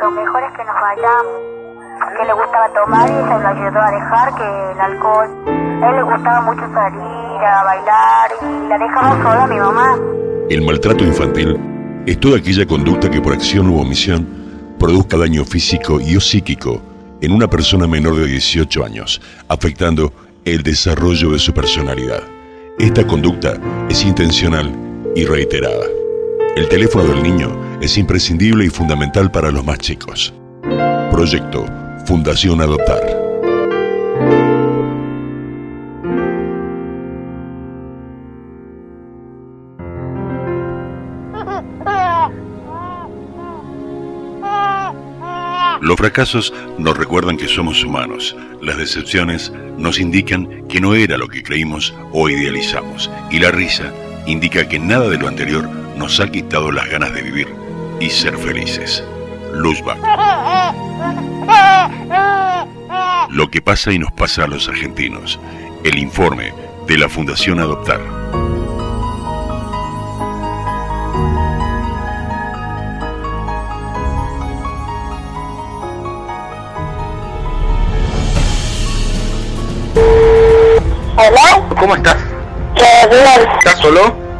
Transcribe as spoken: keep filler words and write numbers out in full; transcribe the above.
lo mejor es que nos vayamos, que le gustaba tomar y ella lo ayudó a dejar, que el alcohol, a él le gustaba mucho salir a bailar y la dejamos sola a mi mamá. El maltrato infantil es toda aquella conducta que por acción u omisión produzca daño físico y o psíquico en una persona menor de dieciocho años, afectando el desarrollo de su personalidad. Esta conducta es intencional y reiterada. El teléfono del niño es imprescindible y fundamental para los más chicos. Proyecto Fundación Adoptar. Los fracasos nos recuerdan que somos humanos. Las decepciones nos indican que no era lo que creímos o idealizamos. Y la risa indica que nada de lo anterior nos ha quitado las ganas de vivir y ser felices. Luzbach. Lo que pasa y nos pasa a los argentinos. El informe de la Fundación Adoptar. Hola. ¿Cómo estás? ¿Qué bien? ¿Estás solo?